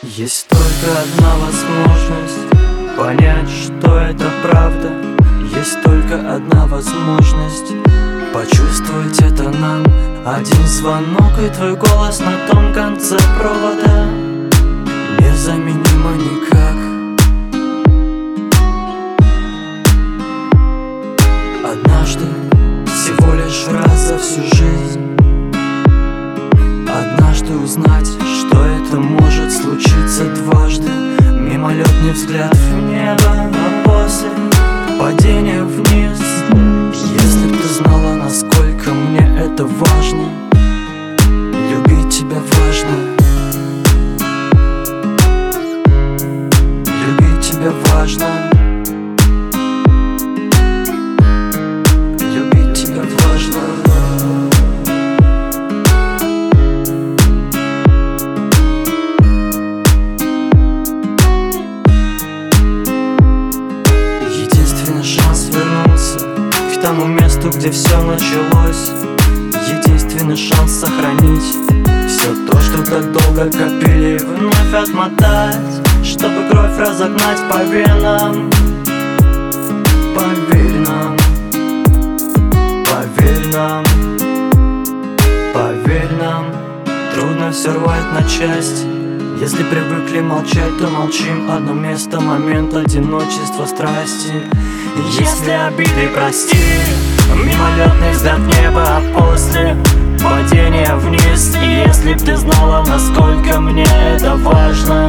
Есть только одна возможность понять, что это правда. Есть только одна возможность почувствовать это нам. Один звонок и твой голос на том конце провода незаменимо никак. Однажды, всего лишь раз за всю жизнь, однажды узнать, что это может случиться дважды. Мимолетный взгляд в небо, а после падение вниз. Если б ты знала, насколько мне это важно, любить тебя важно, любить тебя важно, любить тебя важно. Единственный шанс вернуться к тому месту, где все началось. Единственный шанс сохранить все то, что так долго копили, вновь отмотать, чтобы кровь разогнать по венам. Поверь нам, поверь нам, поверь нам. Трудно все рвать на части. Если привыкли молчать, то молчим. Одно место, момент одиночества, страсти. Если обиды прости, мимолетный взгляд в небо, а после падение вниз. И если б ты знала, насколько мне это важно,